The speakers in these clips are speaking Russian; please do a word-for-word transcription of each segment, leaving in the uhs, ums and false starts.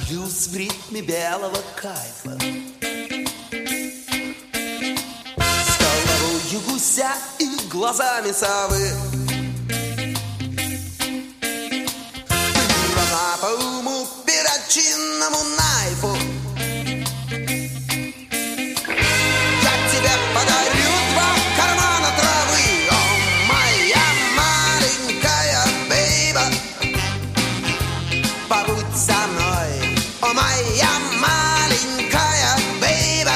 блюз в ритме белого кайфа. С головою гуся и глазами совы. Драма по уму перочинному найфу. Я тебе подарю два кармана травы. О, моя маленькая бейба, побудь со мной. О, моя маленькая бейба,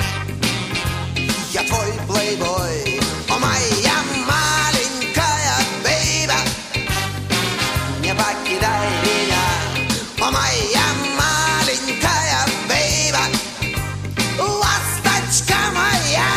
я твой плейбой. О, моя маленькая бейба, не покидай меня. О, моя маленькая бейба, ласточка моя.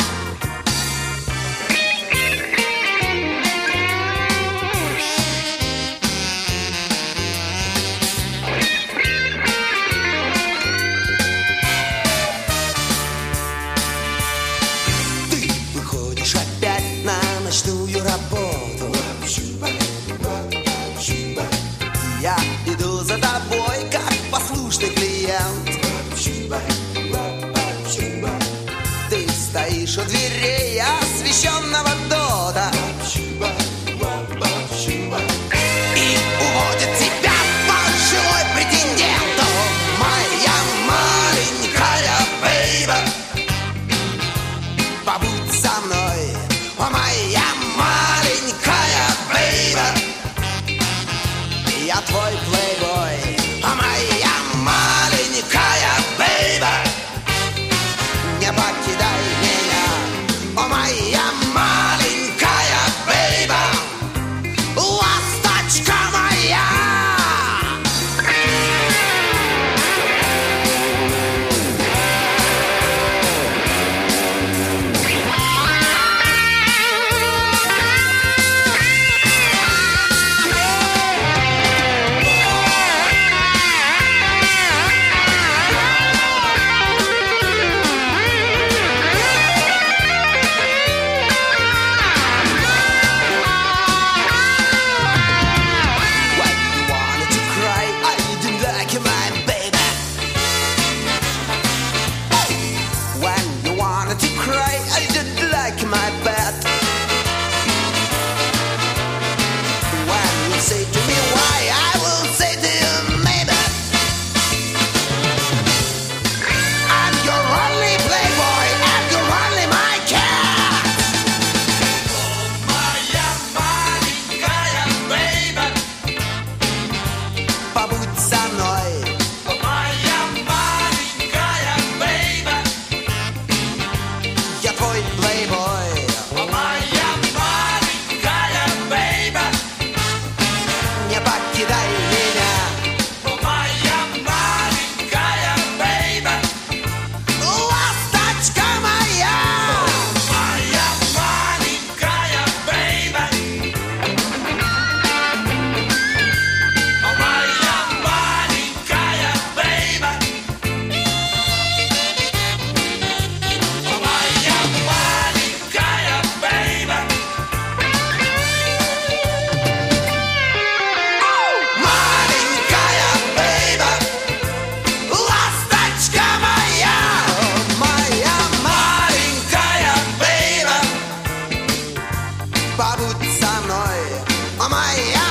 Ты выходишь опять на ночную работу. Я иду за тобой, как послушный клиент. Ты стоишь у дверей освещенного дота и уводит тебя пожилой претендент. О, моя маленькая бейба, побудь со мной. О, моя маленькая бейба, я твой плейбой. О, моя маленькая бейба, не покидай меня. О, моя маленькая бейба, ласточка моя. Побудь со мной, о, моя